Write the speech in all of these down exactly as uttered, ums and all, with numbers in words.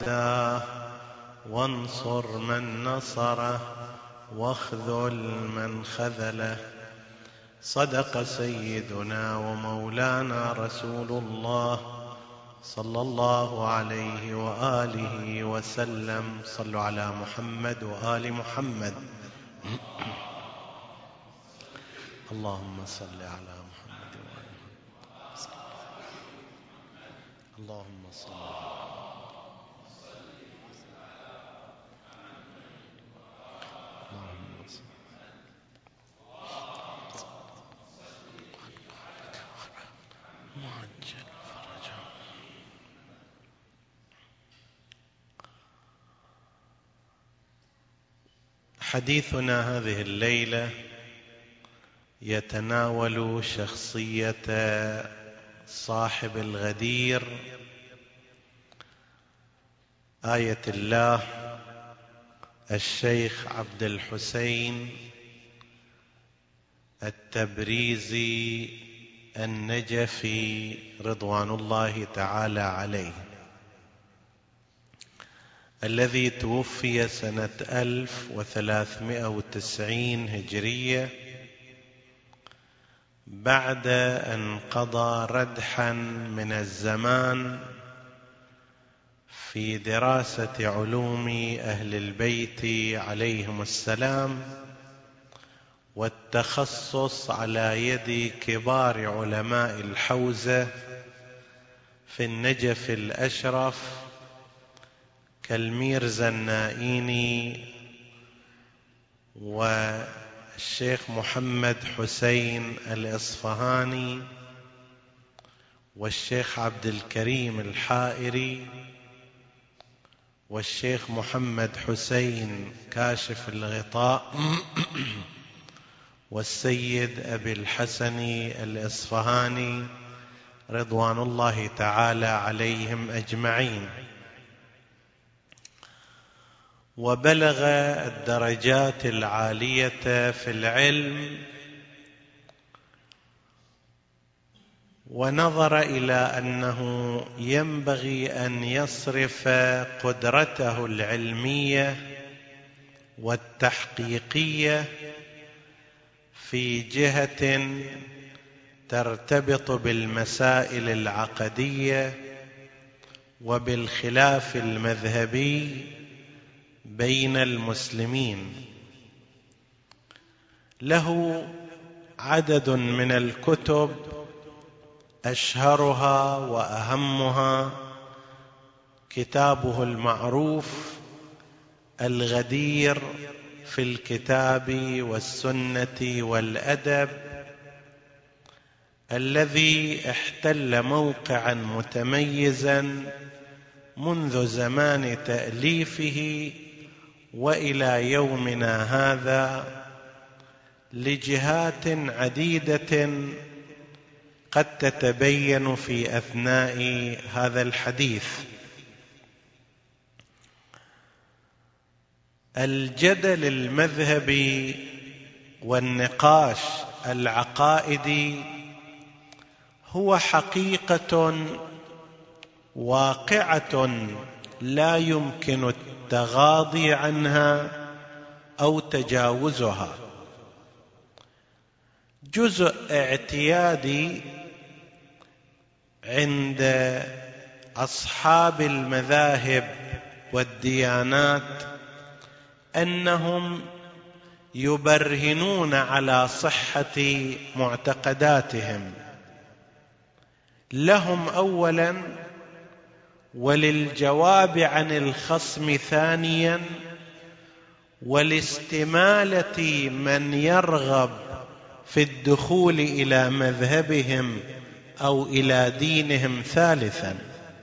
عاداه وانصر من نصره واخذل من خذله. صدق سيدنا ومولانا رسول الله صلى الله عليه وآله وسلم. صلوا على محمد وآل محمد. اللهم صل على محمد وآل محمد. اللهم صل اللهم صل معجل فرجا. حديثنا هذه الليلة يتناول شخصية صاحب الغدير آية الله الشيخ عبد الحسين التبريزي النجفي رضوان الله تعالى عليه، الذي توفي سنة ألف وثلاثمائة وتسعين هجرية بعد أن قضى ردحا من الزمان في دراسة علوم أهل البيت عليهم السلام والتخصص على يد كبار علماء الحوزة في النجف الأشرف كالميرزا النائيني والشيخ محمد حسين الإصفهاني والشيخ عبد الكريم الحائري والشيخ محمد حسين كاشف الغطاء والسيد أبي الحسن الإصفهاني رضوان الله تعالى عليهم أجمعين. وبلغ الدرجات العالية في العلم، ونظر إلى أنه ينبغي أن يصرف قدرته العلمية والتحقيقية في جهة ترتبط بالمسائل العقدية وبالخلاف المذهبي بين المسلمين. له عدد من الكتب أشهرها وأهمها كتابه المعروف الغدير في الكتاب والسنة والأدب، الذي احتل موقعا متميزا منذ زمان تأليفه وإلى يومنا هذا لجهات عديدة قد تتبين في أثناء هذا الحديث. الجدل المذهبي والنقاش العقائدي هو حقيقة واقعة لا يمكن التغاضي عنها أو تجاوزها، جزء اعتيادي عند أصحاب المذاهب والديانات أنهم يبرهنون على صحة معتقداتهم لهم أولا، وللجواب عن الخصم ثانيا، ولاستمالة من يرغب في الدخول إلى مذهبهم أو إلى دينهم ثالثا.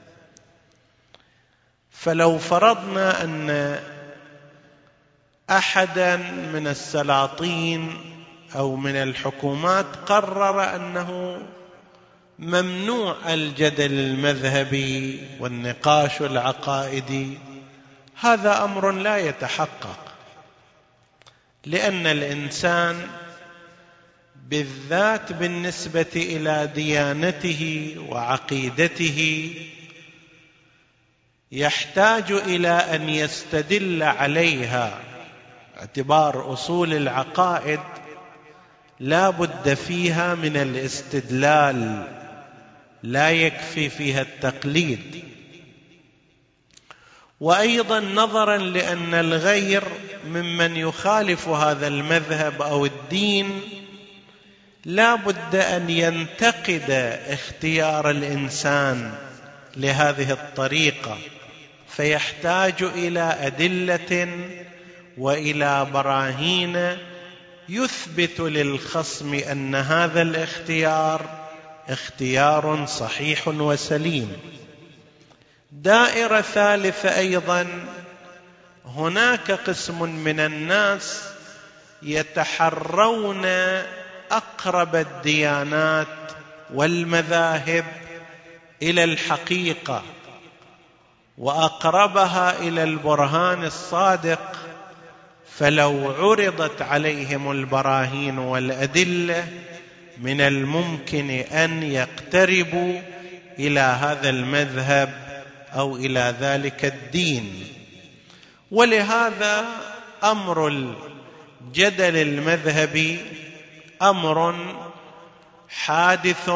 فلو فرضنا أن أحدا من السلاطين أو من الحكومات قرر أنه ممنوع الجدل المذهبي والنقاش العقائدي، هذا أمر لا يتحقق، لأن الإنسان بالذات بالنسبة إلى ديانته وعقيدته يحتاج إلى أن يستدل عليها. اعتبار أصول العقائد لا بد فيها من الاستدلال، لا يكفي فيها التقليد. وأيضا نظرا لأن الغير ممن يخالف هذا المذهب أو الدين لا بد أن ينتقد اختيار الإنسان لهذه الطريقة، فيحتاج إلى أدلة وإلى براهين يثبت للخصم أن هذا الاختيار اختيار صحيح وسليم. دائرة ثالثة أيضا، هناك قسم من الناس يتحرون أقرب الديانات والمذاهب إلى الحقيقة وأقربها إلى البرهان الصادق، فلو عرضت عليهم البراهين والأدلة من الممكن أن يقتربوا إلى هذا المذهب أو إلى ذلك الدين. ولهذا أمر الجدل المذهبي أمر حادث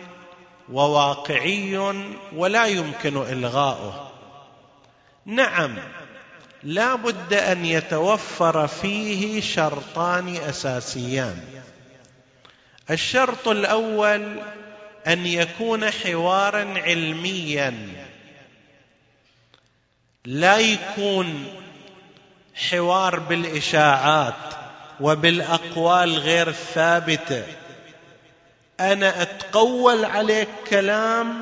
وواقعي ولا يمكن إلغاؤه. نعم، لا بد أن يتوفر فيه شرطان أساسيان. الشرط الأول أن يكون حوارا علميا، لا يكون حوار بالإشاعات وبالأقوال غير ثابتة. أنا أتقول عليك كلام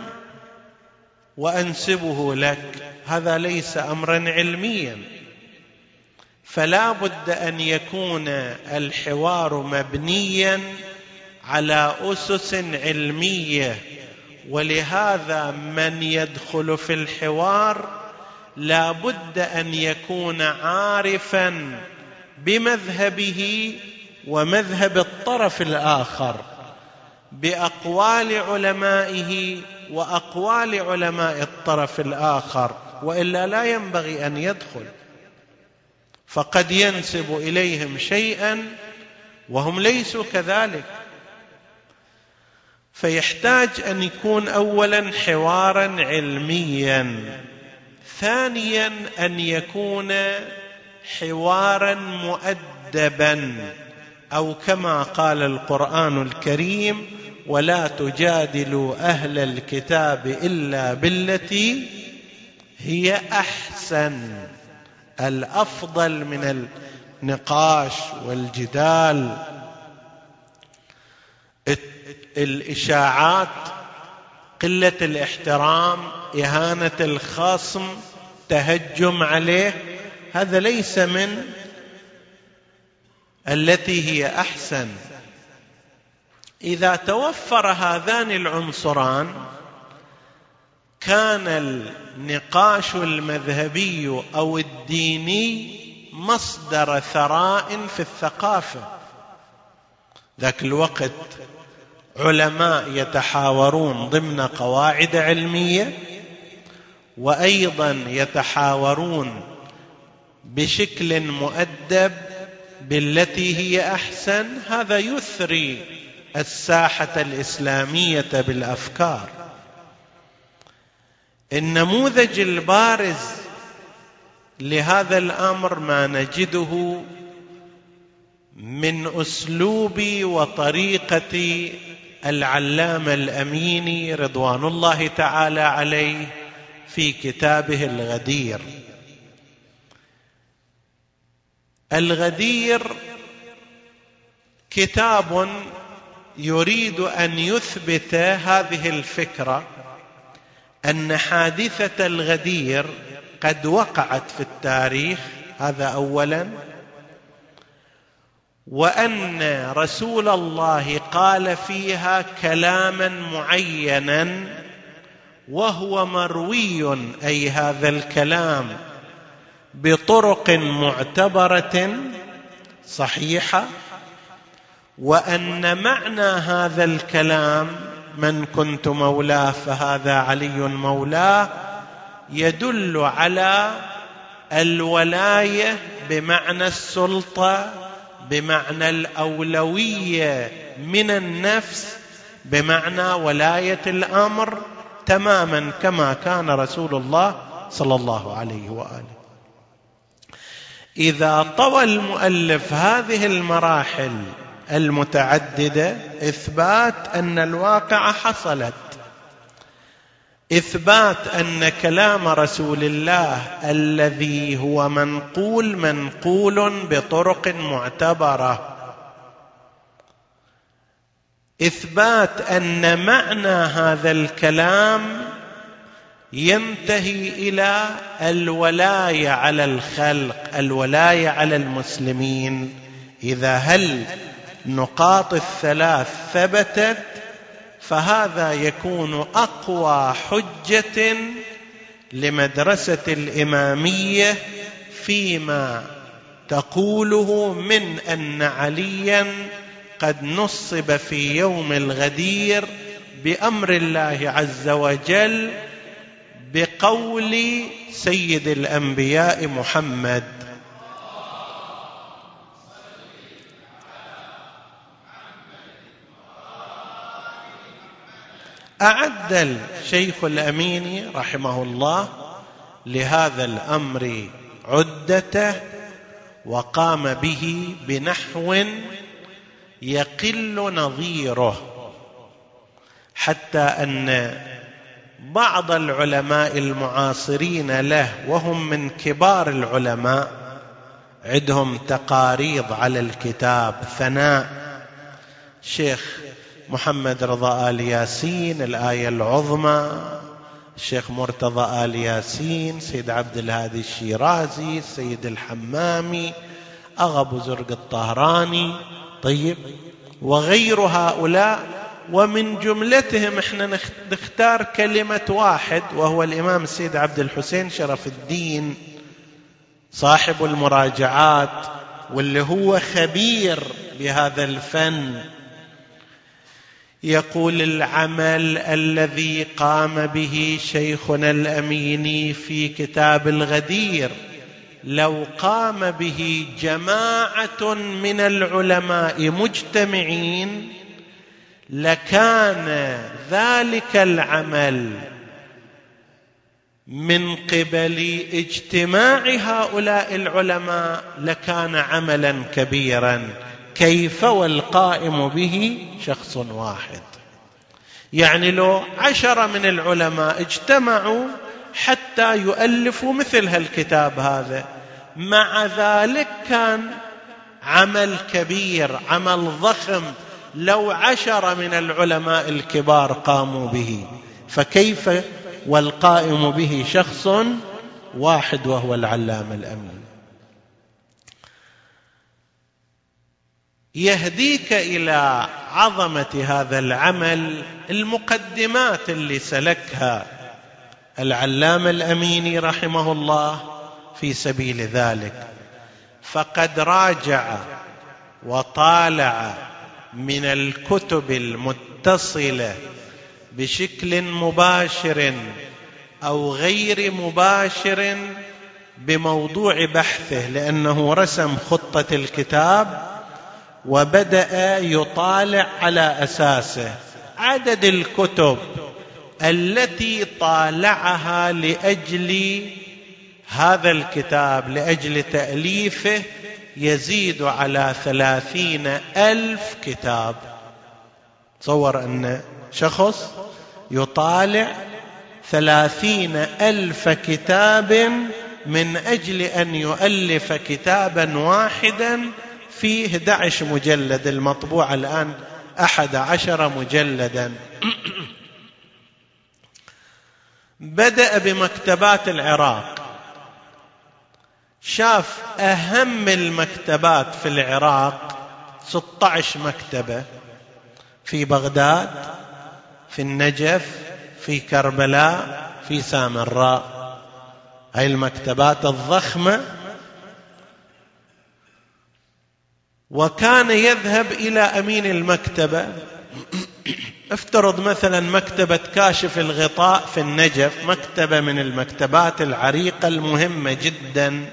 وأنسبه لك، هذا ليس أمرا علميا. فلا بد أن يكون الحوار مبنيا على أسس علمية. ولهذا من يدخل في الحوار لا بد أن يكون عارفا بمذهبه ومذهب الطرف الآخر، بأقوال علمائه وأقوال علماء الطرف الآخر، وإلا لا ينبغي أن يدخل، فقد ينسب إليهم شيئا وهم ليسوا كذلك. فيحتاج أن يكون أولا حوارا علميا. ثانيا أن يكون حوارا مؤدبا، أو كما قال القرآن الكريم: ولا تجادلوا أهل الكتاب إلا بالتي هي أحسن. الأفضل من النقاش والجدال الإشاعات، قلة الاحترام، إهانة الخصم، تهجم عليه، هذا ليس من التي هي أحسن. إذا توفر هذان العنصران كان النقاش المذهبي أو الديني مصدر ثراء في الثقافة. ذاك الوقت علماء يتحاورون ضمن قواعد علمية، وأيضا يتحاورون بشكل مؤدب بالتي هي أحسن. هذا يثري الساحة الإسلامية بالأفكار. النموذج البارز لهذا الأمر ما نجده من أسلوب وطريقة العلامة الأميني رضوان الله تعالى عليه في كتابه الغدير. الغدير كتاب يريد أن يثبت هذه الفكرة، أن حادثة الغدير قد وقعت في التاريخ، هذا أولا، وأن رسول الله قال فيها كلاما معينا وهو مروي، أي هذا الكلام بطرق معتبرة صحيحة، وأن معنى هذا الكلام: من كنت مولاه فهذا علي مولاه، يدل على الولاية بمعنى السلطة، بمعنى الأولوية من النفس، بمعنى ولاية الأمر، تماما كما كان رسول الله صلى الله عليه وآله. إذا طوى المؤلف هذه المراحل المتعددة، إثبات أن الواقعة حصلت، إثبات أن كلام رسول الله الذي هو منقول منقول بطرق معتبرة، إثبات أن معنى هذا الكلام ينتهي إلى الولاية على الخلق، الولاية على المسلمين. إذا هل نقاط الثلاث ثبتت، فهذا يكون أقوى حجة لمدرسة الإمامية فيما تقوله من أن عليا قد نصب في يوم الغدير بأمر الله عز وجل بقول سيد الأنبياء محمد. أعد الشيخ الأميني رحمه الله لهذا الأمر عدته، وقام به بنحو يقل نظيره، حتى أن بعض العلماء المعاصرين له وهم من كبار العلماء عندهم تقاريض على الكتاب، ثناء شيخ محمد رضا آل ياسين الآية العظمى، الشيخ مرتضى آل ياسين، سيد عبد الهادي الشيرازي، السيد الحمامي، أغا أبو زرق الطهراني، طيب، وغير هؤلاء. ومن جملتهم احنا نختار كلمة واحد، وهو الإمام السيد عبد الحسين شرف الدين صاحب المراجعات، واللي هو خبير بهذا الفن. يقول: العمل الذي قام به شيخنا الأميني في كتاب الغدير لو قام به جماعة من العلماء مجتمعين لكان ذلك العمل من قبل اجتماع هؤلاء العلماء لكان عملا كبيرا، كيف والقائم به شخص واحد. يعني لو عشرة من العلماء اجتمعوا حتى يؤلفوا مثل هالكتاب هذا، مع ذلك كان عمل كبير، عمل ضخم، لو عشرة من العلماء الكبار قاموا به، فكيف والقائم به شخص واحد وهو العلامة الأمين. يهديك إلى عظمة هذا العمل المقدمات اللي سلكها العلامة الأميني رحمه الله في سبيل ذلك. فقد راجع وطالع من الكتب المتصلة بشكل مباشر أو غير مباشر بموضوع بحثه، لأنه رسم خطة الكتاب وبدأ يطالع على أساسه. عدد الكتب التي طالعها لأجل هذا الكتاب، لأجل تأليفه، يزيد على ثلاثين ألف كتاب. تصور أن شخص يطالع ثلاثين ألف كتاب من أجل أن يؤلف كتابا واحدا فيه أحد عشر مجلد، المطبوع الآن أحد عشر مجلدا. بدأ بمكتبات العراق، شاف أهم المكتبات في العراق ستة عشر مكتبة، في بغداد، في النجف، في كربلاء، في سامراء، هاي المكتبات الضخمة. وكان يذهب إلى أمين المكتبة افترض مثلا مكتبة كاشف الغطاء في النجف، مكتبة من المكتبات العريقة المهمة جدا،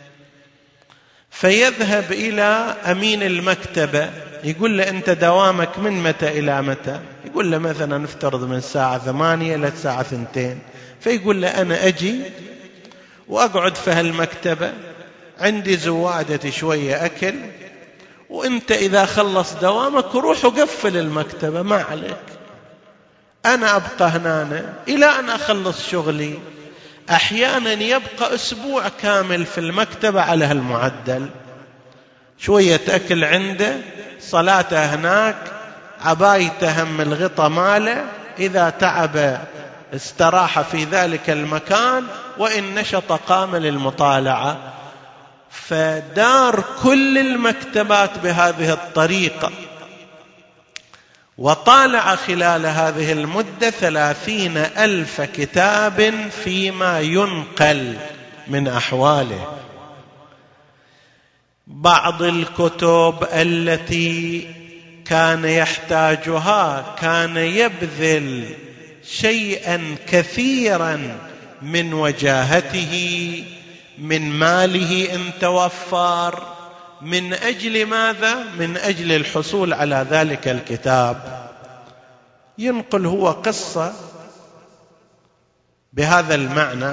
فيذهب إلى أمين المكتبة يقول له أنت دوامك من متى إلى متى؟ يقول له مثلا نفترض من الساعة ثمانية إلى الساعة ثنتين. فيقول له أنا أجي وأقعد في هالمكتبة، عندي زوادة شوية أكل، وأنت إذا خلص دوامك روح وقفل المكتبة ما عليك، أنا أبقى هنا إلى أن أخلص شغلي. أحيانا يبقى أسبوع كامل في المكتبة على هالمعدل، شوية أكل عنده، صلاته هناك، عبايته هم الغطى ماله، إذا تعب استراح في ذلك المكان، وإن نشط قام للمطالعة. فدار كل المكتبات بهذه الطريقة، وطالع خلال هذه المدة ثلاثين ألف كتاب فيما ينقل من أحواله. بعض الكتب التي كان يحتاجها كان يبذل شيئا كثيرا من وجاهته، من ماله إن توفر، من أجل ماذا؟ من أجل الحصول على ذلك الكتاب. ينقل هو قصة بهذا المعنى،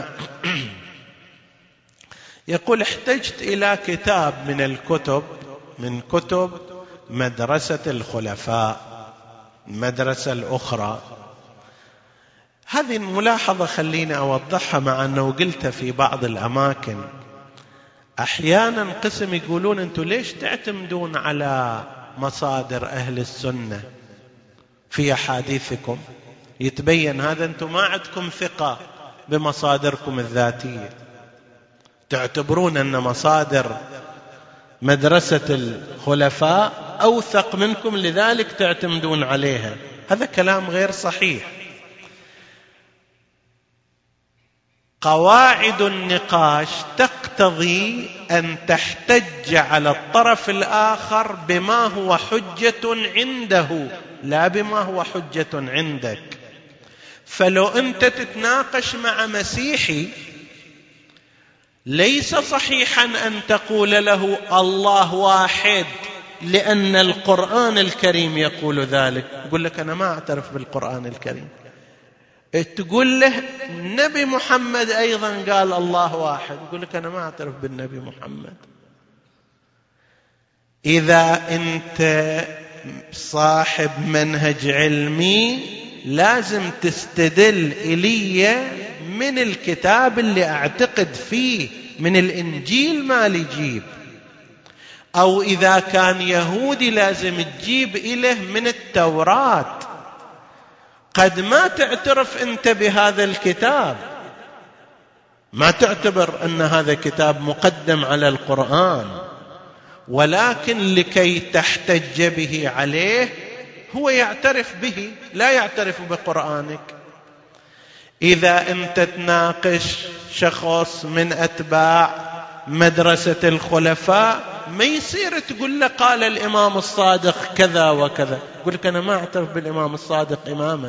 يقول احتجت إلى كتاب من الكتب، من كتب مدرسة الخلفاء، المدرسة الأخرى. هذه الملاحظة خليني أوضحها، مع أنه قلت في بعض الأماكن أحيانا قسم يقولون أنتم ليش تعتمدون على مصادر أهل السنة في أحاديثكم؟ يتبين هذا أنتم ما عندكم ثقة بمصادركم الذاتية، تعتبرون أن مصادر مدرسة الخلفاء أوثق منكم لذلك تعتمدون عليها. هذا كلام غير صحيح. قواعد النقاش تقتضي أن تحتج على الطرف الآخر بما هو حجة عنده لا بما هو حجة عندك. فلو أنت تتناقش مع مسيحي ليس صحيحا أن تقول له الله واحد لأن القرآن الكريم يقول ذلك. يقول لك أنا ما أعترف بالقرآن الكريم. تقول له النبي محمد أيضا قال الله واحد، يقول لك أنا ما أعترف بالنبي محمد. إذا أنت صاحب منهج علمي لازم تستدل إلي من الكتاب اللي أعتقد فيه، من الإنجيل ما ليجيب، أو إذا كان يهودي لازم تجيب إله من التوراة. قد ما تعترف أنت بهذا الكتاب، ما تعتبر أن هذا كتاب مقدم على القرآن، ولكن لكي تحتج به عليه هو يعترف به، لا يعترف بقرآنك. إذا أنت تناقش شخص من أتباع مدرسة الخلفاء ما يصير تقول له قال الإمام الصادق كذا وكذا، يقول لك أنا ما أعترف بالإمام الصادق إماما.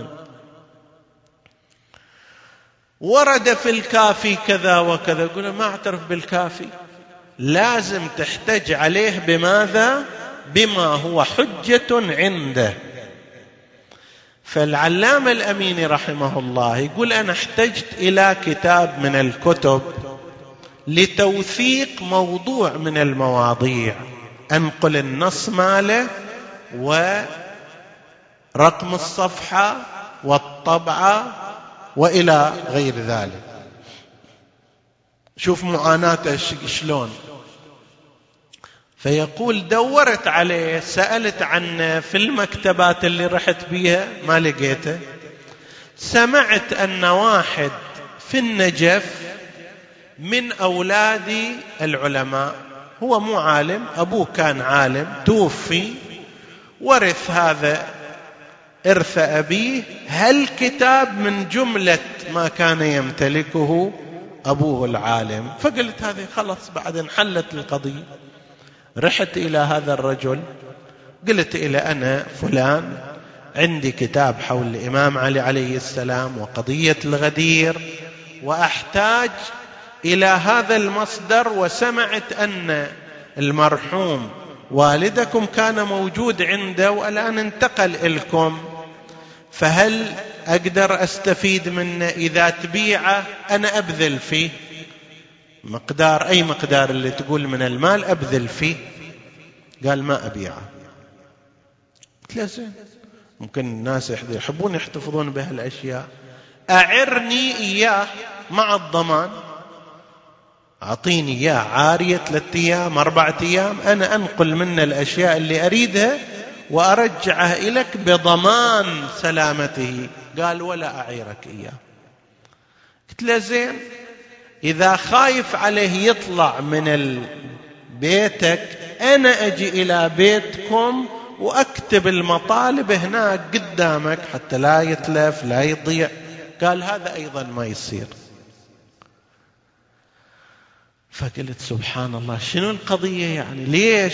ورد في الكافي كذا وكذا، يقول له ما أعترف بالكافي. لازم تحتج عليه بماذا؟ بما هو حجة عنده. فالعلامة الأميني رحمه الله يقول أنا احتجت إلى كتاب من الكتب لتوثيق موضوع من المواضيع، أنقل النص ماله ورقم الصفحة والطبعة وإلى غير ذلك. شوف معاناته شلون. فيقول دورت عليه، سألت عنه في المكتبات اللي رحت بيها ما لقيته. سمعت أن واحد في النجف من أولاد العلماء، هو مو عالم، أبوه كان عالم توفي، ورث هذا إرث أبيه هالكتاب من جملة ما كان يمتلكه أبوه العالم. فقلت هذه خلص بعد انحلت القضية. رحت إلى هذا الرجل قلت إلى أنا فلان عندي كتاب حول الإمام علي عليه السلام وقضية الغدير، وأحتاج إلى هذا المصدر، وسمعت أن المرحوم والدكم كان موجود عنده والآن انتقل إلكم، فهل أقدر أستفيد منه؟ إذا تبيعه أنا أبذل فيه مقدار، أي مقدار اللي تقول من المال أبذل فيه. قال ما أبيعه. قلت له زين، ممكن الناس يحبون يحتفظون بهالأشياء، أعرني إياه مع الضمان، أعطيني إياه عارية ثلاثة أيام أربعة أيام، أنا أنقل منه الأشياء اللي أريدها وأرجعه إليك بضمان سلامته. قال ولا أعيرك إياه. قلت له زين، إذا خايف عليه يطلع من بيتك أنا أجي إلى بيتكم وأكتب المطالب هناك قدامك حتى لا يتلف لا يضيع. قال هذا أيضا ما يصير. فقلت سبحان الله، شنو القضية يعني؟ ليش؟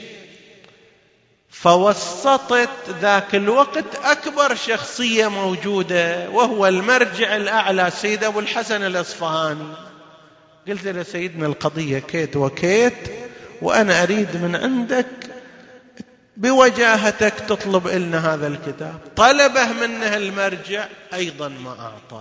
فوسطت ذاك الوقت أكبر شخصية موجودة وهو المرجع الأعلى سيد أبو الحسن الأصفهاني. قلت له سيدنا القضية كيت وكيت، وأنا أريد من عندك بوجاهتك تطلب لنا هذا الكتاب. طلبه منه المرجع أيضا ما أعطاه.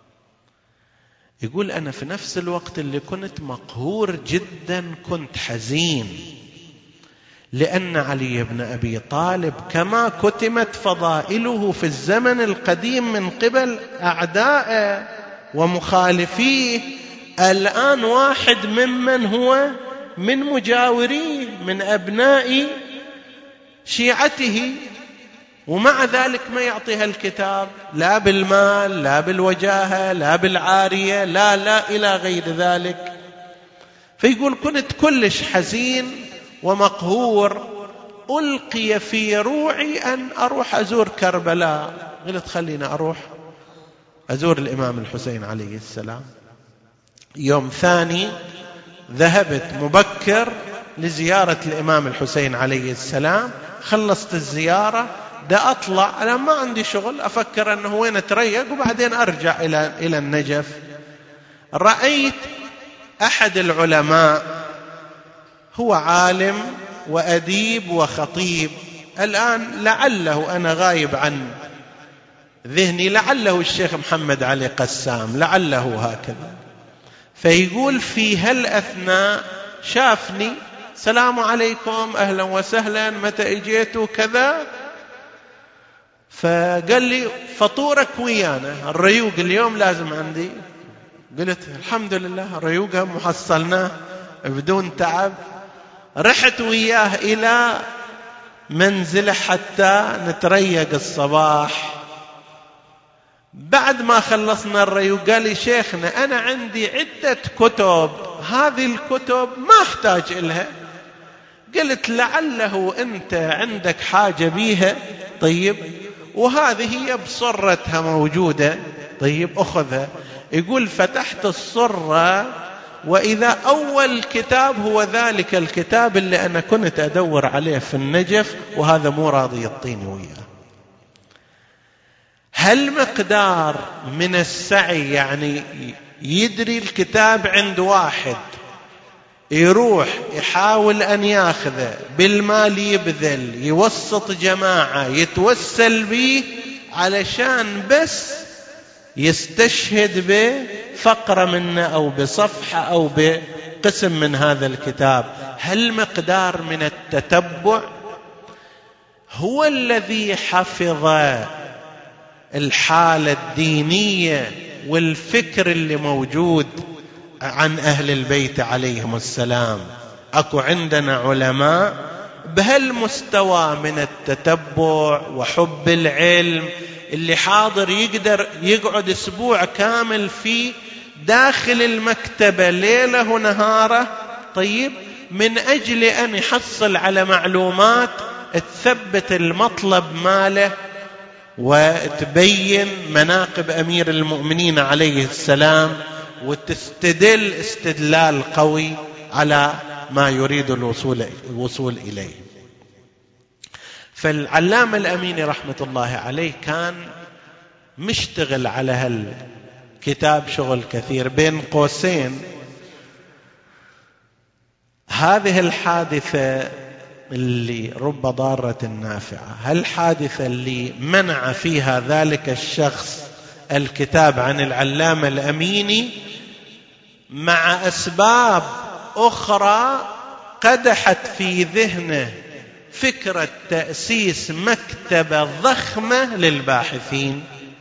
يقول أنا في نفس الوقت اللي كنت مقهور جدا كنت حزين، لأن علي بن أبي طالب كما كتمت فضائله في الزمن القديم من قبل أعدائه ومخالفيه، الآن واحد ممن هو من مجاوريه من أبناء شيعته، ومع ذلك ما يعطيها الكتاب، لا بالمال لا بالوجاهة لا بالعارية لا لا إلى غير ذلك. فيقول كنت كلش حزين ومقهور، ألقي في روعي أن أروح أزور كربلاء. قلت خلينا أروح أزور الإمام الحسين عليه السلام. يوم ثاني ذهبت مبكر لزيارة الإمام الحسين عليه السلام. خلصت الزيارة دا أطلع، أنا ما عندي شغل، أفكر أنه وين أتريق وبعدين أرجع إلى إلى النجف. رأيت أحد العلماء، هو عالم وأديب وخطيب، الآن لعله أنا غايب عن ذهني، لعله الشيخ محمد علي قسام، لعله هكذا. فيقول في هالأثناء شافني، السلام عليكم أهلا وسهلا متى اجيتوا كذا، فقال لي فطورك ويانا، الريوق اليوم لازم عندي. قلت الحمد لله ريوقها محصلناه بدون تعب. رحت وياه إلى منزله حتى نتريق الصباح. بعد ما خلصنا الريوق قال لي شيخنا أنا عندي عدة كتب، هذه الكتب ما أحتاج إلها. قلت لعله أنت عندك حاجة بيها، طيب وهذه هي بصرتها موجودة، طيب أخذها. يقول فتحت الصرة وإذا أول كتاب هو ذلك الكتاب اللي أنا كنت أدور عليه في النجف، وهذا مو راضي يعطيني وياه. هل مقدار من السعي، يعني يدري الكتاب عند واحد يروح يحاول أن ياخذه بالمال، يبذل يوسط جماعة يتوسل به علشان بس يستشهد بفقرة منه أو بصفحة أو بقسم من هذا الكتاب. هل مقدار من التتبع هو الذي حفظ الحالة الدينية والفكر اللي موجود عن أهل البيت عليهم السلام؟ أكو عندنا علماء بهالمستوى من التتبع وحب العلم، اللي حاضر يقدر يقعد أسبوع كامل في داخل المكتبة ليلة ونهارة، طيب من أجل أن يحصل على معلومات تثبت المطلب ماله وتبين مناقب أمير المؤمنين عليه السلام، وتستدل استدلال قوي على ما يريد الوصول, الوصول إليه. فالعلامة الأميني رحمة الله عليه كان مشتغل على هالكتاب شغل كثير. بين قوسين هذه الحادثة اللي رب ضارة نافعة، هالحادثة اللي منع فيها ذلك الشخص الكتاب عن العلامة الأميني مع أسباب أخرى قدحت في ذهنه فكرة تأسيس مكتبة ضخمة للباحثين،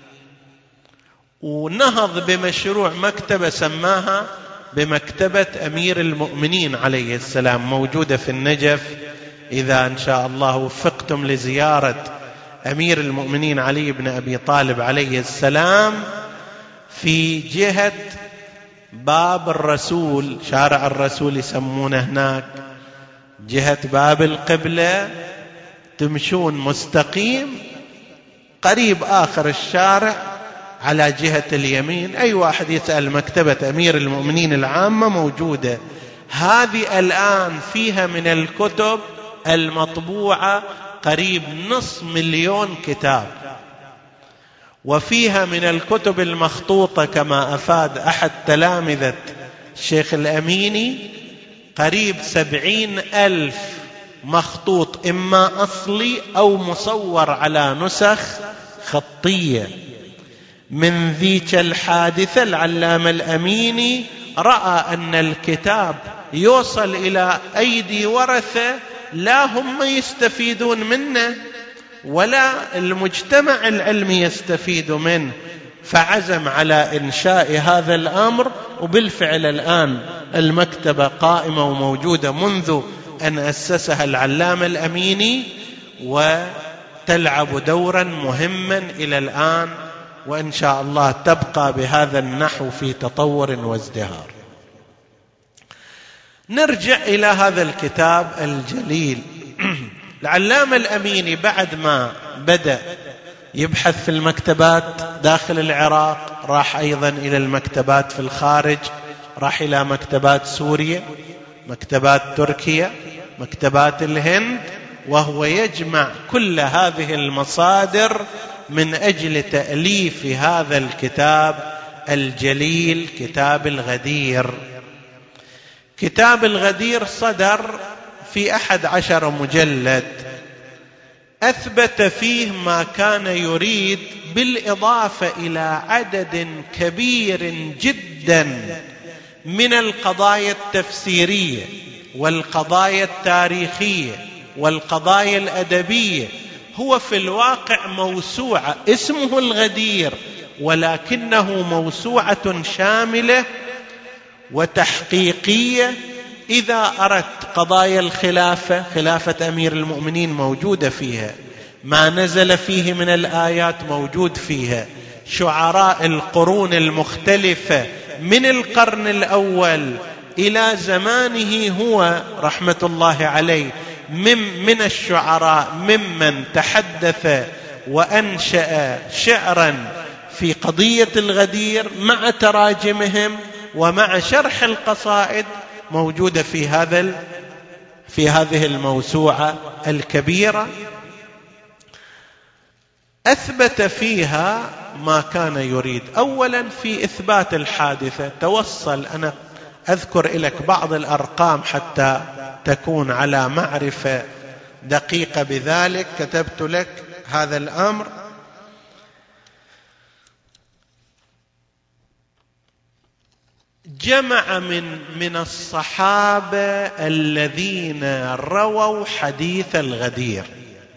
ونهض بمشروع مكتبة سماها بمكتبة أمير المؤمنين عليه السلام، موجودة في النجف. إذا إن شاء الله وفقتم لزيارة أمير المؤمنين علي بن أبي طالب عليه السلام في جهة باب الرسول، شارع الرسول يسمونه هناك، جهة باب القبلة، تمشون مستقيم قريب آخر الشارع على جهة اليمين، أي واحد يسأل مكتبة أمير المؤمنين العامة موجودة. هذه الآن فيها من الكتب المطبوعة قريب نصف مليون كتاب، وفيها من الكتب المخطوطة كما أفاد أحد تلامذة الشيخ الأميني قريب سبعين ألف مخطوط، إما أصلي أو مصور على نسخ خطية. من ذيك الحادثة العلامة الأميني رأى أن الكتاب يوصل إلى أيدي ورثة لا هم يستفيدون منه ولا المجتمع العلمي يستفيد منه، فعزم على إنشاء هذا الأمر. وبالفعل الآن المكتبة قائمة وموجودة منذ أن أسسها العلامة الأميني، وتلعب دورا مهما إلى الآن، وإن شاء الله تبقى بهذا النحو في تطور وازدهار. نرجع إلى هذا الكتاب الجليل. العلامة الأميني بعد ما بدأ يبحث في المكتبات داخل العراق، راح أيضا إلى المكتبات في الخارج، راح إلى مكتبات سوريا، مكتبات تركيا، مكتبات الهند، وهو يجمع كل هذه المصادر من أجل تأليف هذا الكتاب الجليل، كتاب الغدير. كتاب الغدير صدر في أحد عشر مجلد، أثبت فيه ما كان يريد، بالإضافة إلى عدد كبير جدا من القضايا التفسيرية والقضايا التاريخية والقضايا الأدبية. هو في الواقع موسوعة اسمه الغدير، ولكنه موسوعة شاملة وتحقيقية. إذا أردت قضايا الخلافة، خلافة أمير المؤمنين موجودة فيها، ما نزل فيه من الآيات موجود فيها، شعراء القرون المختلفة من القرن الأول إلى زمانه هو رحمة الله عليه، من, من الشعراء ممن تحدث وأنشأ شعرا في قضية الغدير مع تراجمهم ومع شرح القصائد، موجودة في هذا في هذه الموسوعة الكبيرة. أثبت فيها ما كان يريد. أولا في إثبات الحادثة توصل، أنا أذكر لك بعض الأرقام حتى تكون على معرفة دقيقة بذلك، كتبت لك هذا الأمر. جمع من من الصحابة الذين رووا حديث الغدير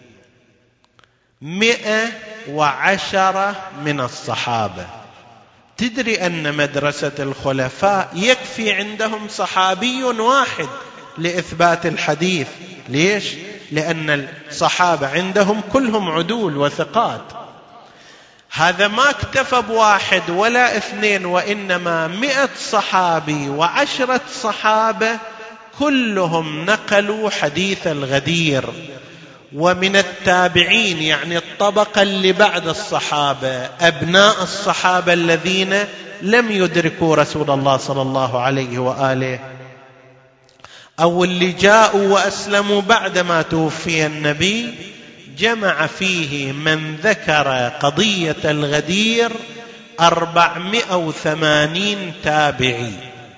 مئة وعشرة من الصحابة. تدري أن مدرسة الخلفاء يكفي عندهم صحابي واحد لإثبات الحديث. ليش؟ لأن الصحابة عندهم كلهم عدول وثقات. هذا ما اكتفى بواحد ولا اثنين، وإنما مئة صحابي وعشرة صحابة كلهم نقلوا حديث الغدير. ومن التابعين، يعني الطبقة اللي بعد الصحابة، أبناء الصحابة الذين لم يدركوا رسول الله صلى الله عليه وآله، أو اللي جاءوا وأسلموا بعدما توفي النبي، جمع فيه من ذكر قضية الغدير أربعمائة وثمانين تابعي.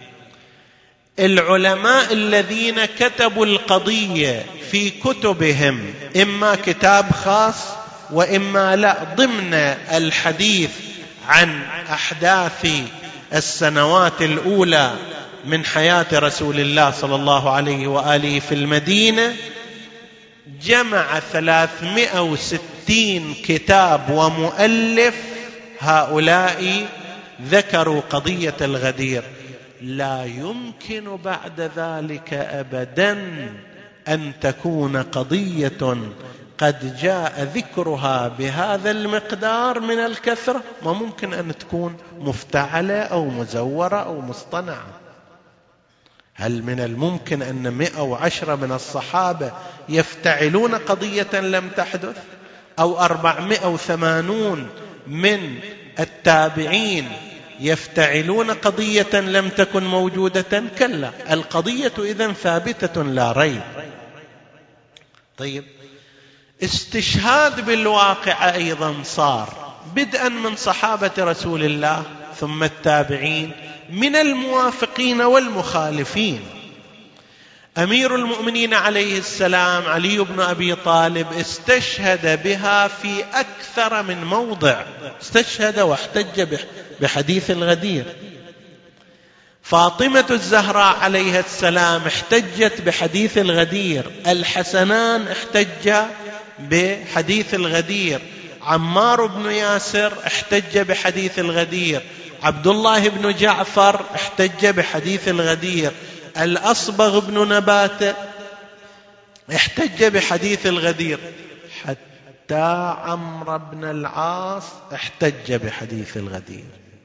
العلماء الذين كتبوا القضية في كتبهم إما كتاب خاص وإما لا ضمن الحديث عن أحداث السنوات الأولى من حياة رسول الله صلى الله عليه وآله في المدينة، جمع ثلاثمائة وستين كتاب ومؤلف هؤلاء ذكروا قضية الغدير. لا يمكن بعد ذلك أبدا أن تكون قضية قد جاء ذكرها بهذا المقدار من الكثرة، ما ممكن أن تكون مفتعلة أو مزورة أو مصطنعة. هل من الممكن أن مئة وعشرة من الصحابة يفتعلون قضية لم تحدث، أو أربعمائة وثمانون من التابعين يفتعلون قضية لم تكن موجودة؟ كلا، القضية إذن ثابتة لا ريب. طيب، استشهاد بالواقع أيضا صار بدءا من صحابة رسول الله ثم التابعين من الموافقين والمخالفين. أمير المؤمنين عليه السلام علي بن أبي طالب استشهد بها في أكثر من موضع، استشهد واحتج بحديث الغدير. فاطمة الزهراء عليها السلام احتجت بحديث الغدير، الحسنان احتج بحديث الغدير، عمار بن ياسر احتج بحديث الغدير، عبد الله بن جعفر احتج بحديث الغدير، الأصبغ بن نبات احتج بحديث الغدير، حتى عمرو بن العاص احتج بحديث الغدير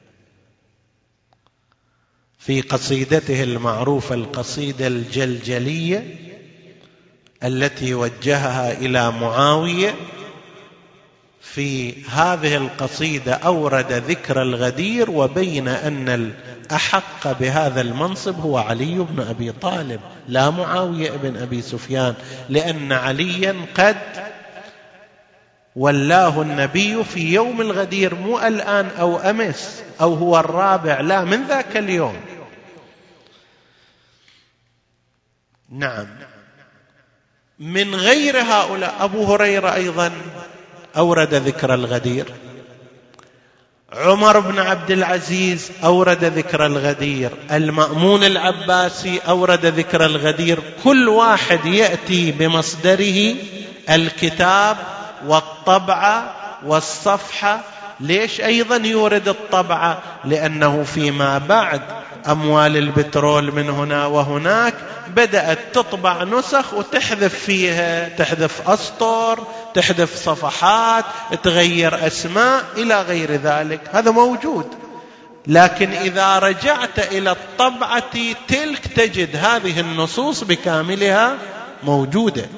في قصيدته المعروفة القصيدة الجلجلية التي وجهها إلى معاوية. في هذه القصيدة أورد ذكر الغدير وبين أن الأحق بهذا المنصب هو علي بن أبي طالب لا معاوية بن أبي سفيان، لأن عليا قد ولاه النبي في يوم الغدير، مو الآن أو أمس أو هو الرابع، لا، من ذاك اليوم. نعم، من غير هؤلاء أبو هريرة أيضا أورد ذكر الغدير، عمر بن عبد العزيز أورد ذكر الغدير، المأمون العباسي أورد ذكر الغدير. كل واحد يأتي بمصدره الكتاب والطبعة والصفحة. ليش أيضا يورد الطبعة؟ لأنه فيما بعد أموال البترول من هنا وهناك بدأت تطبع نسخ وتحذف فيها، تحذف أسطر، تحذف صفحات، تغير أسماء إلى غير ذلك، هذا موجود. لكن إذا رجعت إلى الطبعة تلك تجد هذه النصوص بكاملها موجودة.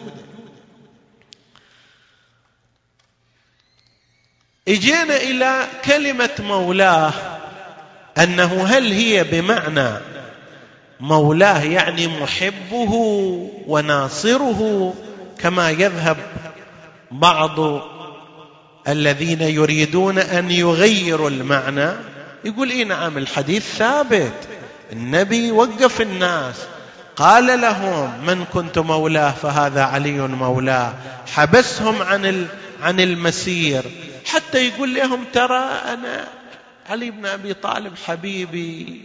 اجينا إلى كلمة مولاه، أنه هل هي بمعنى مولاه يعني محبه وناصره كما يذهب بعض الذين يريدون أن يغيروا المعنى؟ يقول إيه نعم، الحديث ثابت، النبي وقف الناس قال لهم من كنت مولاه فهذا علي مولاه، حبسهم عن عن المسير، حتى يقول لهم ترى أنا علي بن أبي طالب حبيبي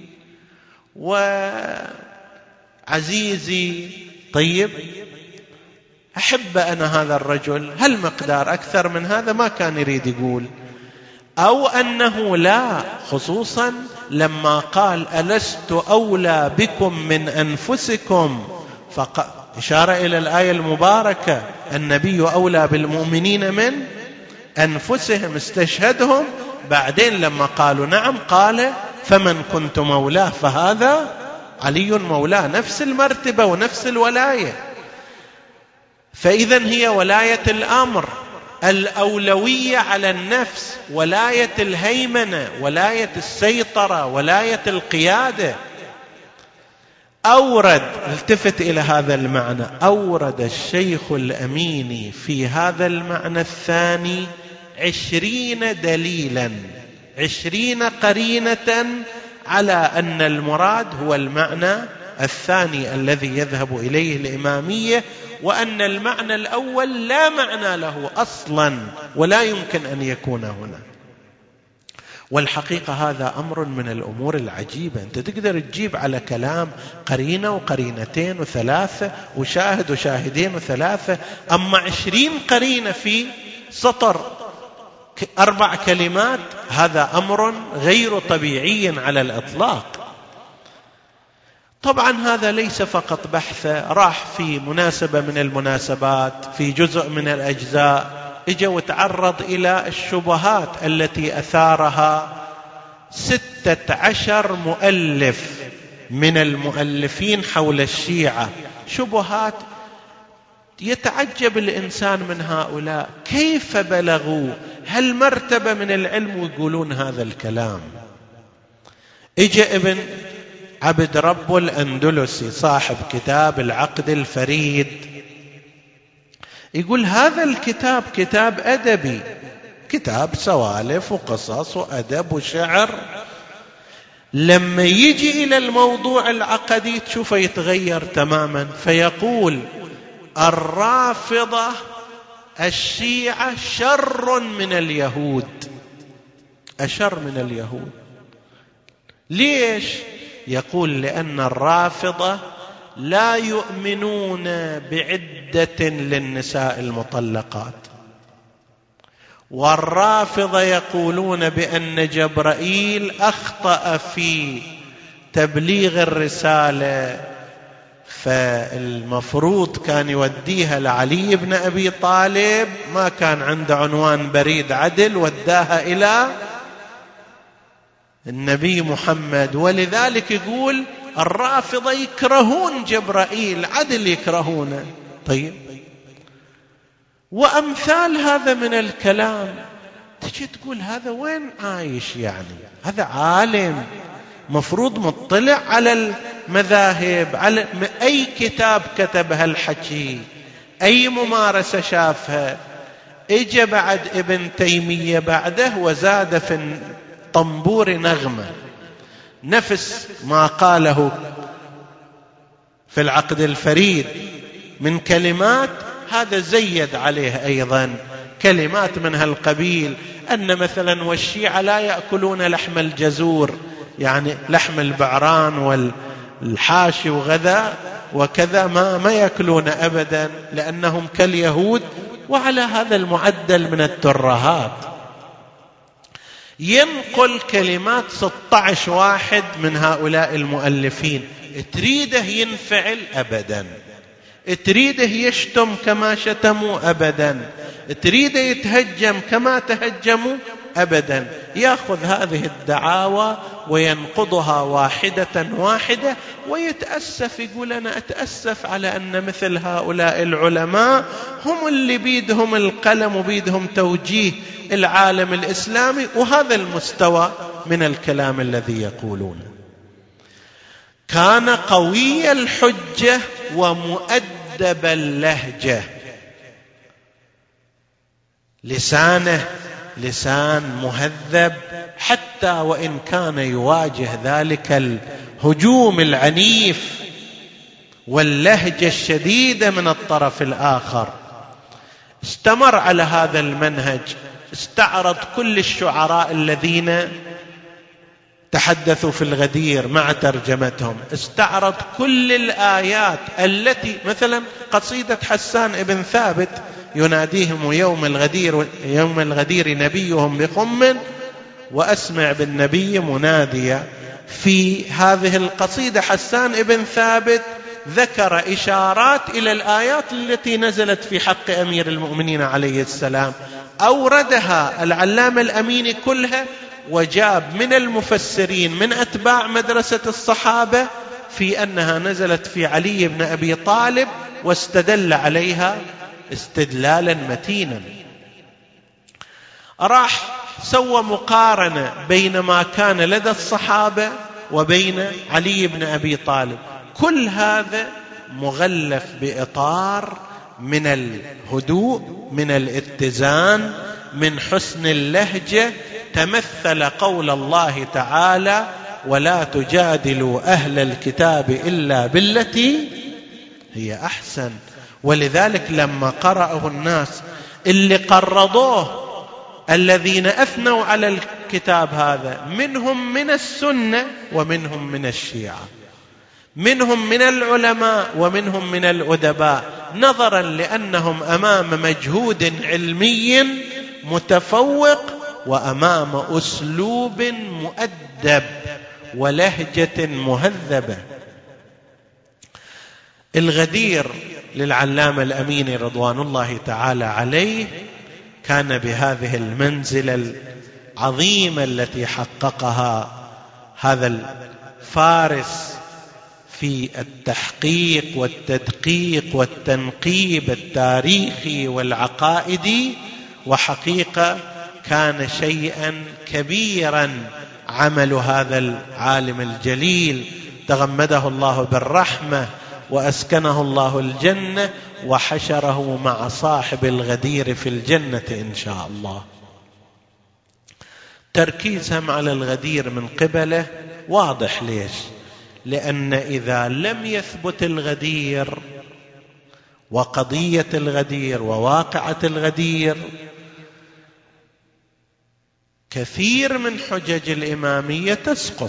وعزيزي، طيب أحب أنا هذا الرجل، هل مقدار أكثر من هذا ما كان يريد يقول. أو أنه لا، خصوصا لما قال ألست أولى بكم من أنفسكم، فإشارة إلى الآية المباركة النبي أولى بالمؤمنين من أنفسهم، استشهدهم. بعدين لما قالوا نعم قال فمن كنت مولاه فهذا علي مولاه، نفس المرتبة ونفس الولاية. فإذن هي ولاية الأمر، الأولوية على النفس، ولاية الهيمنة، ولاية السيطرة، ولاية القيادة. أورد، التفت إلى هذا المعنى، أورد الشيخ الأميني في هذا المعنى الثاني عشرين دليلا، عشرين قرينة على أن المراد هو المعنى الثاني الذي يذهب إليه الإمامية، وأن المعنى الأول لا معنى له أصلا ولا يمكن أن يكون هنا. والحقيقة هذا أمر من الأمور العجيبة. أنت تقدر تجيب على كلام قرينة وقرينتين وثلاثة وشاهد وشاهدين وثلاثة، أما عشرين قرينة في سطر أربع كلمات، هذا أمر غير طبيعي على الإطلاق. طبعا هذا ليس فقط بحثه، راح في مناسبة من المناسبات في جزء من الأجزاء اجى وتعرض إلى الشبهات التي أثارها ستة عشر مؤلف من المؤلفين حول الشيعة، شبهات يتعجب الإنسان من هؤلاء كيف بلغوا هالمرتبة من العلم ويقولون هذا الكلام. اجى ابن عبد رب الأندلسي صاحب كتاب العقد الفريد، يقول هذا الكتاب كتاب أدبي، كتاب سوالف وقصص وأدب وشعر، لما يجي إلى الموضوع العقدي تشوفه يتغير تماما، فيقول الرافضة الشيعة شر من اليهود، أشر من اليهود. ليش؟ يقول لأن الرافضة لا يؤمنون بعدة للنساء المطلقات، والرافضة يقولون بأن جبرائيل أخطأ في تبليغ الرسالة، فالمفروض كان يوديها لعلي بن أبي طالب، ما كان عنده عنوان بريد عدل، وداها إلى النبي محمد. ولذلك يقول الرافضة يكرهون جبرائيل، عدل يكرهونه. طيب، وأمثال هذا من الكلام تجي تقول هذا وين عايش؟ يعني هذا عالم مفروض مطلع على المذاهب، على أي كتاب كتب هالحكي، أي ممارسة شافها. اجى بعد ابن تيمية بعده وزاد في طنبور نغمة نفس ما قاله في العقد الفريد من كلمات، هذا زيد عليه أيضا كلمات من هالقبيل، أن مثلا والشيعة لا يأكلون لحم الجزور، يعني لحم البعران والحاشي وغذا وكذا، ما ما يأكلون أبدا لأنهم كاليهود، وعلى هذا المعدل من الترهات. ينقل كلمات ستة عشر واحد من هؤلاء المؤلفين، تريده ينفعل أبدا، تريده يشتم كما شتموا أبدا، تريده يتهجم كما تهجموا أبدا. يأخذ هذه الدعاوى وينقضها واحدة واحدة ويتأسف، يقول أنا أتأسف على أن مثل هؤلاء العلماء هم اللي بيدهم القلم وبيدهم توجيه العالم الإسلامي، وهذا المستوى من الكلام الذي يقولونه. كان قوي الحجة ومؤدب اللهجة، لسانه لسان مهذب، حتى وإن كان يواجه ذلك الهجوم العنيف واللهجة الشديدة من الطرف الآخر. استمر على هذا المنهج، استعرض كل الشعراء الذين تحدثوا في الغدير مع ترجمتهم، استعرض كل الآيات التي مثلا قصيدة حسان ابن ثابت يناديهم يوم الغدير يوم الغدير نبيهم بخم وأسمع بالنبي مناديا. في هذه القصيدة حسان ابن ثابت ذكر إشارات إلى الآيات التي نزلت في حق أمير المؤمنين عليه السلام، أوردها العلامة الأميني كلها، وجاب من المفسرين من أتباع مدرسة الصحابة في أنها نزلت في علي بن أبي طالب، واستدل عليها استدلالا متينا. راح سوى مقارنة بين ما كان لدى الصحابة وبين علي بن أبي طالب، كل هذا مغلف بإطار من الهدوء، من الاتزان، من حسن اللهجة. تمثل قول الله تعالى: ولا تجادلوا أهل الكتاب إلا بالتي هي أحسن. ولذلك لما قرأه الناس اللي قرضوه، الذين أثنوا على الكتاب هذا، منهم من السنة ومنهم من الشيعة، منهم من العلماء ومنهم من الأدباء، نظرا لأنهم أمام مجهود علمي متفوق وأمام أسلوب مؤدب ولهجة مهذبة. الغدير للعلامة الأميني رضوان الله تعالى عليه كان بهذه المنزلة العظيمة التي حققها هذا الفارس في التحقيق والتدقيق والتنقيب التاريخي والعقائدي. وحقيقة كان شيئا كبيرا عمل هذا العالم الجليل، تغمده الله بالرحمة وأسكنه الله الجنة وحشره مع صاحب الغدير في الجنة إن شاء الله. تركيزهم على الغدير من قبله واضح. ليش؟ لأن إذا لم يثبت الغدير وقضية الغدير وواقعة الغدير، كثير من حجج الإمامية تسقط.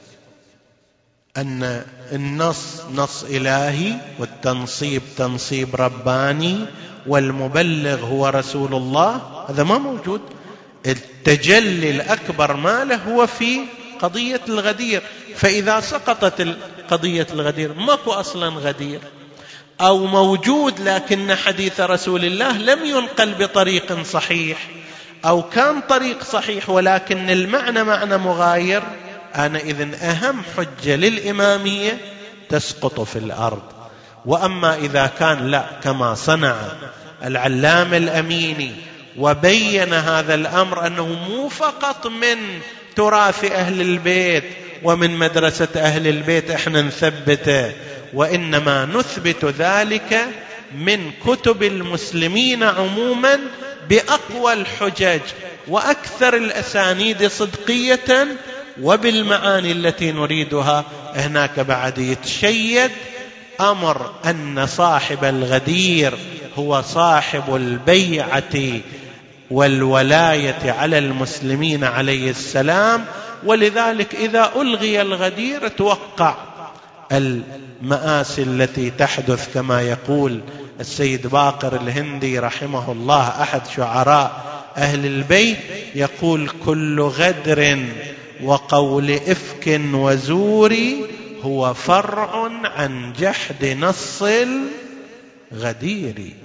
أن النص نص إلهي والتنصيب تنصيب رباني والمبلغ هو رسول الله، هذا ما موجود. التجلي الأكبر ماله هو في قضية الغدير. فإذا سقطت قضية الغدير، ماكو أصلا غدير، أو موجود لكن حديث رسول الله لم ينقل بطريق صحيح، أو كان طريق صحيح ولكن المعنى معنى مغاير، أنا إذن أهم حجة للإمامية تسقط في الأرض. وأما إذا كان لا، كما صنع العلامة الأميني وبين هذا الأمر أنه مو فقط من تراث أهل البيت ومن مدرسة أهل البيت احنا نثبته، وإنما نثبت ذلك من كتب المسلمين عموما بأقوى الحجج وأكثر الأسانيد صدقية وبالمعاني التي نريدها. هناك بعد يتشيد أمر أن صاحب الغدير هو صاحب البيعة والولاية على المسلمين عليه السلام. ولذلك إذا ألغي الغدير توقع المآسي التي تحدث، كما يقول السيد باقر الهندي رحمه الله أحد شعراء أهل البيت، يقول: كل غدر وقول إفك وزور هو فرع عن جحد نص الغدير.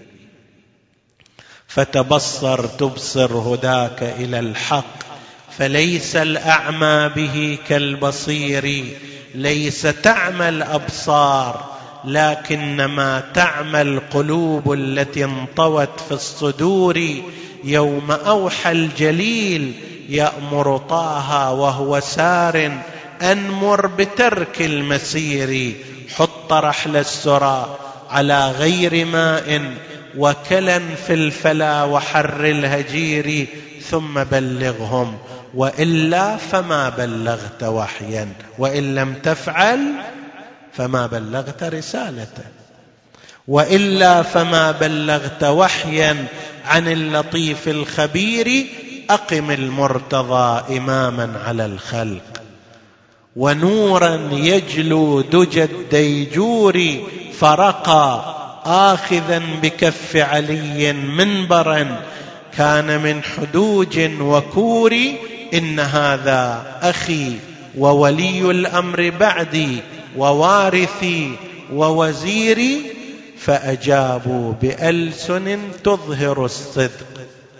فتبصر تبصر هداك إلى الحق، فليس الأعمى به كالبصير. ليس تعمى الأبصار لكنما تعمى القلوب التي انطوت في الصدور. يوم أوحى الجليل يأمر طه وهو سار، أنمر بترك المسير. حط رحل السرى على غير ماء وكلا في الفلا وحر الهجير، ثم بلغهم وإلا فما بلغت وحيا، وإن لم تفعل فما بلغت رسالته، وإلا فما بلغت وحيا عن اللطيف الخبير. أقم المرتضى إماما على الخلق، ونورا يجلو دجى الديجور. فرقى آخذا بكف علي منبرا، كان من حدوج وكور. إن هذا أخي وولي الأمر بعدي ووارثي ووزيري. فأجابوا بألسن تظهر الصدق،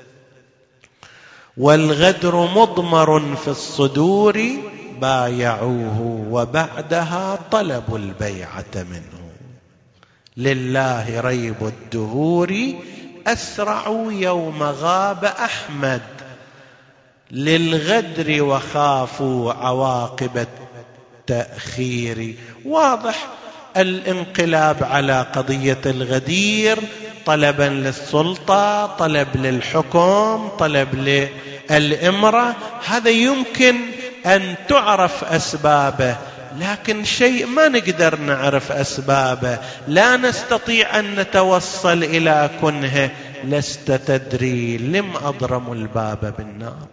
والغدر مضمر في الصدور. بايعوه وبعدها طلبوا البيعة منه. لله ريب الدهور أسرعوا يوم غاب أحمد، للغدر وخافوا عواقب التأخير. واضح الانقلاب على قضية الغدير، طلبا للسلطة، طلب للحكم، طلب للإمرة. هذا يمكن أن تعرف أسبابه، لكن شيء ما نقدر نعرف أسبابه، لا نستطيع أن نتوصل إلى كنهه. لست تدري لم أضرموا الباب بالنار.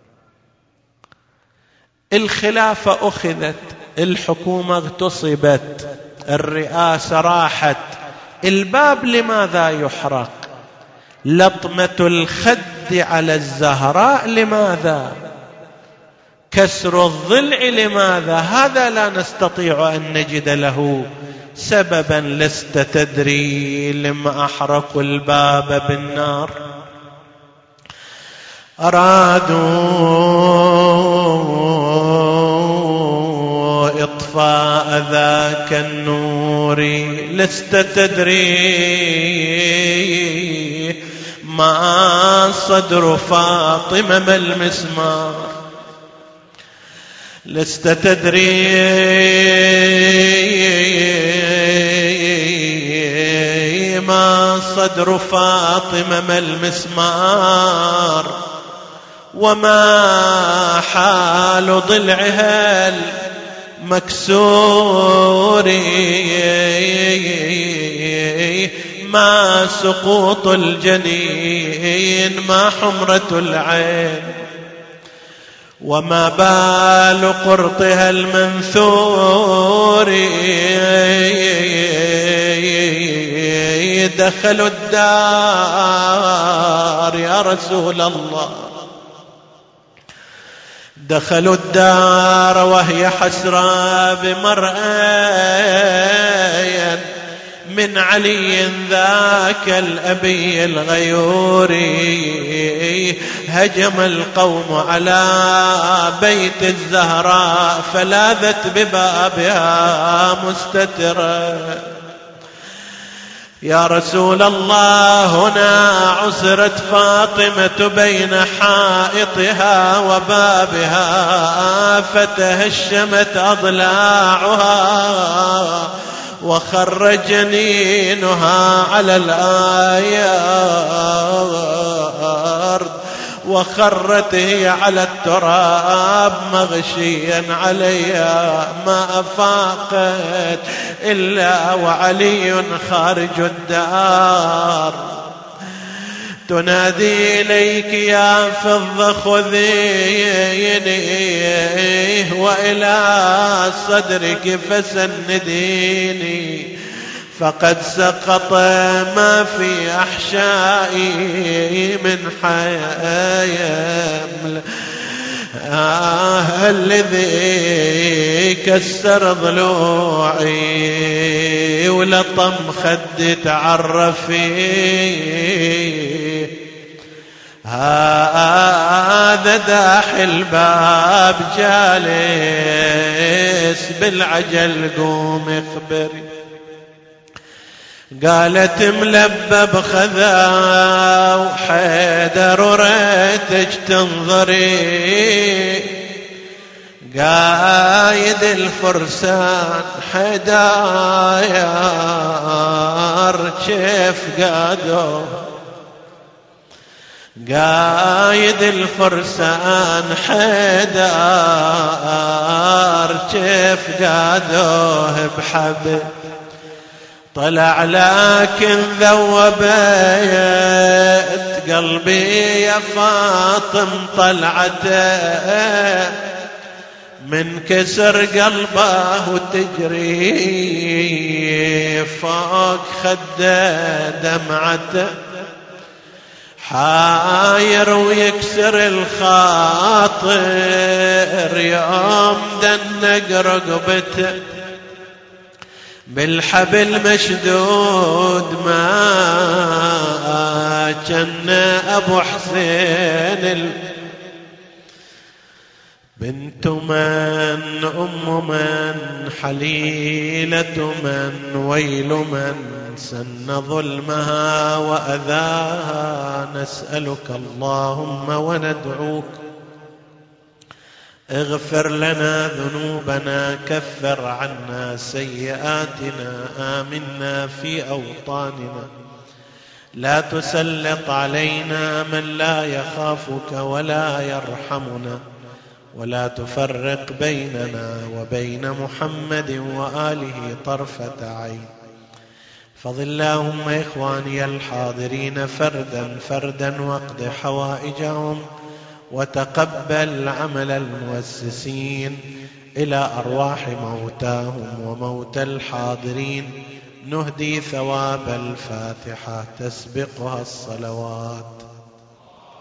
الخلافة أخذت، الحكومة اغتصبت، الرئاسة راحت، الباب لماذا يحرق؟ لطمة الخد على الزهراء لماذا؟ كسر الضلع لماذا؟ هذا لا نستطيع أن نجد له سببا. لست تدري لما أحرقوا الباب بالنار. أرادوا إطفاء ذاك النور، لست تدري ما صدر فاطمة ما المسمار. لست تدري ما صدر فاطمة ما المسمار، وما حال ضلعها المكسور، ما سقوط الجنين، ما حمرة العين، وما بال قرطها المنثور. دخلوا الدار يا رسول الله، دخلوا الدار وهي حسرى بمرأى من علي ذاك الأبي الغيور. هجم القوم على بيت الزهراء فلاذت ببابها مستترة. يا رسول الله، هنا عسرت فاطمة بين حائطها وبابها، فتهشمت أضلاعها وخر جنينها على الأرض، وخرت هي على التراب مغشيا عليها، ما أفاقت إلا وعلي خارج الدار. تنادي إليك يا فضة خذيني وإلى صدرك فسنديني، فقد سقط ما في أحشائي من حيام. آه الذي كسر ضلوعي ولطم خدي تعرفي، هذا داحي الباب جالس بالعجل قوم اخبري. قالت ملبب خذا وحيدر وريتك تنظري، قايد الفرسان حداير كيف قادوا، قايد الفرسان حداير كيف قادوه بحبل. طلع لكن ذوبت قلبي يا فاطم طلعته، من كسر قلبه وتجري فوق خده دمعته، حاير ويكسر الخاطر يوم دنق رقبته، بالحبل مشدود ما كان أبو حسين. بنت من أم من حليلة من ويل من سن ظلمها وأذاها، نسألك اللهم وندعوك اغفر لنا ذنوبنا، كفر عنا سيئاتنا، آمنا في أوطاننا، لا تسلط علينا من لا يخافك ولا يرحمنا، ولا تفرق بيننا وبين محمد وآله طرفة عين. فضل اللهم إخواني الحاضرين فردا فردا، واقض حوائجهم، وتقبل عمل المؤسسين. إلى أرواح موتاهم وموتى الحاضرين نهدي ثواب الفاتحة تسبقها الصلوات.